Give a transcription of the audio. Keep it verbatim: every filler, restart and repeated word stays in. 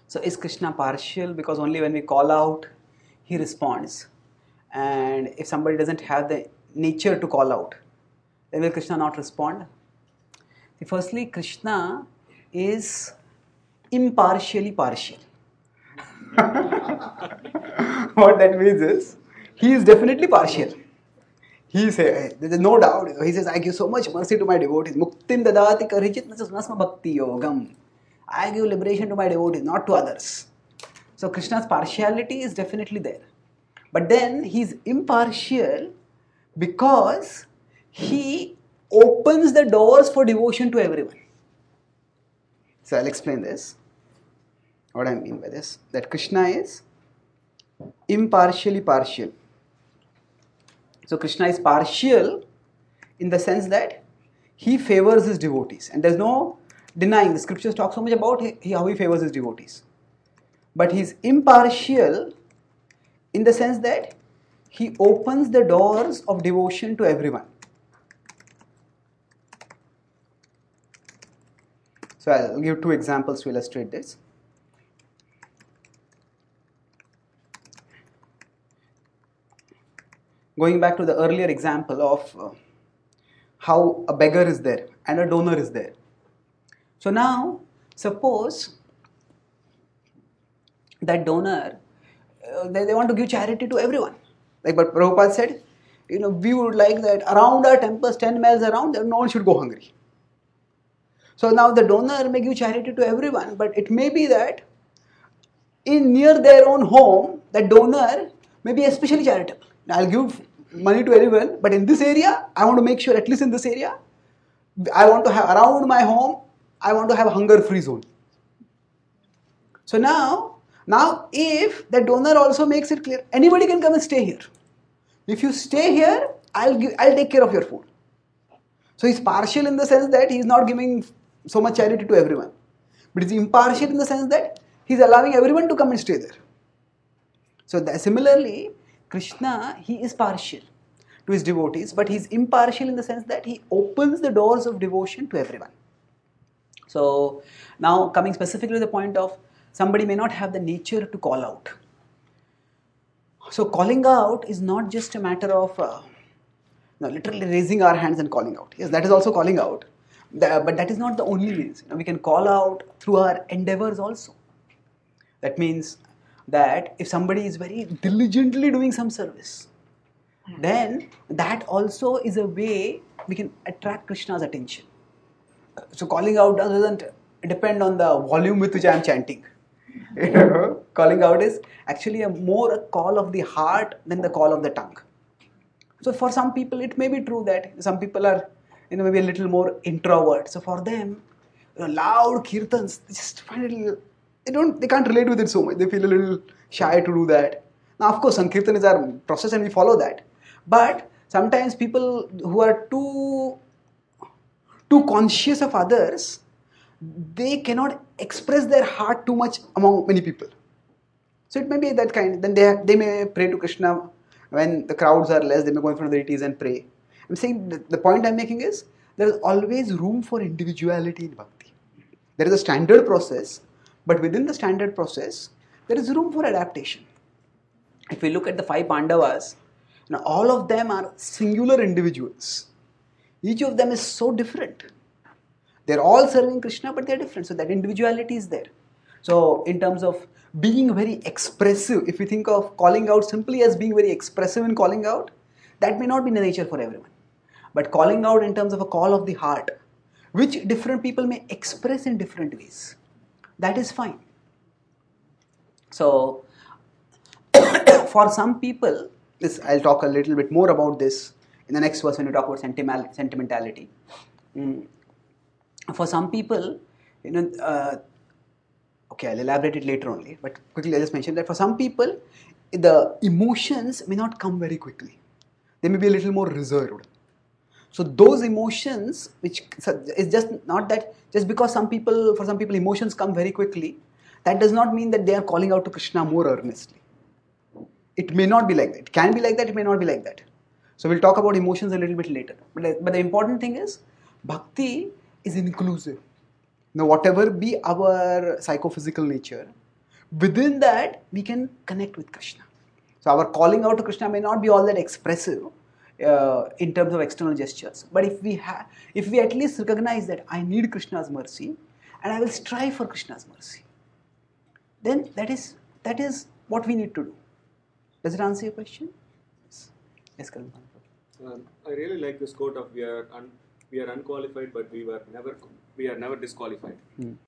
So is Krishna partial because only when we call out, he responds? And if somebody doesn't have the nature to call out, then will Krishna not respond? See, firstly, Krishna is impartially partial. What that means is, he is definitely partial. He says, there is no doubt. He says, I give so much mercy to my devotees. Muktim dadati karichit nasma bhakti yogam. I give liberation to my devotees, not to others. So Krishna's partiality is definitely there. But then he is impartial because he opens the doors for devotion to everyone. So I'll explain this. What I mean by this, that Krishna is impartially partial. So Krishna is partial in the sense that he favors his devotees, and there's no denying. The scriptures talk so much about he, how he favors his devotees. But he's impartial in the sense that he opens the doors of devotion to everyone. So I'll give two examples to illustrate this. Going back to the earlier example of uh, how a beggar is there and a donor is there. So now, suppose that donor, uh, they, they want to give charity to everyone. Like what Prabhupada said, you know, we would like that around our temples, ten miles around, no one should go hungry. So now the donor may give charity to everyone, but it may be that in near their own home, the donor may be especially charitable. I'll give money to everyone, but in this area, I want to make sure, at least in this area, I want to have around my home, I want to have a hunger-free zone. So now, now if the donor also makes it clear, anybody can come and stay here. If you stay here, I'll give, I'll take care of your food. So he's partial in the sense that he's not giving so much charity to everyone, but he's impartial in the sense that he's allowing everyone to come and stay there. So that, similarly, Krishna, he is partial to his devotees, but he's impartial in the sense that he opens the doors of devotion to everyone. So now coming specifically to the point of somebody may not have the nature to call out. So calling out is not just a matter of uh, no, literally raising our hands and calling out. Yes, that is also calling out, the, but that is not the only means. You know, we can call out through our endeavors also. That means that if somebody is very diligently doing some service, then that also is a way we can attract Krishna's attention. So calling out doesn't depend on the volume with which I am chanting. You know, calling out is actually a more a call of the heart than the call of the tongue. So for some people it may be true that some people are, you know, maybe a little more introvert. So for them, you know, loud kirtans, they just find it, they don't, they can't relate with it so much. They feel a little shy to do that. Now, of course, Sankirtan is our process and we follow that. But sometimes people who are too, too conscious of others, they cannot express their heart too much among many people. So it may be that kind. Then they, they may pray to Krishna when the crowds are less. They may go in front of the deities and pray. I'm saying the, the point I'm making is there is always room for individuality in bhakti. There is a standard process, but within the standard process, there is room for adaptation. If we look at the five Pandavas, you know, all of them are singular individuals. Each of them is so different. They're all serving Krishna, but they're different. So that individuality is there. So in terms of being very expressive, if we think of calling out simply as being very expressive in calling out, that may not be the nature for everyone. But calling out in terms of a call of the heart, which different people may express in different ways, that is fine. So for some people, this I'll talk a little bit more about this in the next verse when we talk about sentimental, sentimentality. Mm. For some people, you know, uh, okay, I'll elaborate it later only, but quickly I'll just mention that for some people, the emotions may not come very quickly. They may be a little more reserved. So those emotions, which is just not that, just because some people, for some people emotions come very quickly, that does not mean that they are calling out to Krishna more earnestly. It may not be like that. It can be like that, it may not be like that. So we'll talk about emotions a little bit later. But, but the important thing is, bhakti is inclusive. Now whatever be our psychophysical nature, within that we can connect with Krishna. So our calling out to Krishna may not be all that expressive uh, in terms of external gestures, but if we have, if we at least recognize that I need Krishna's mercy and I will strive for Krishna's mercy, then that is that is what we need to do. Does it answer your question? Yes. Yes, Karan. Um, I really like this quote of we are un, we are unqualified, but we were never we are never disqualified. Hmm.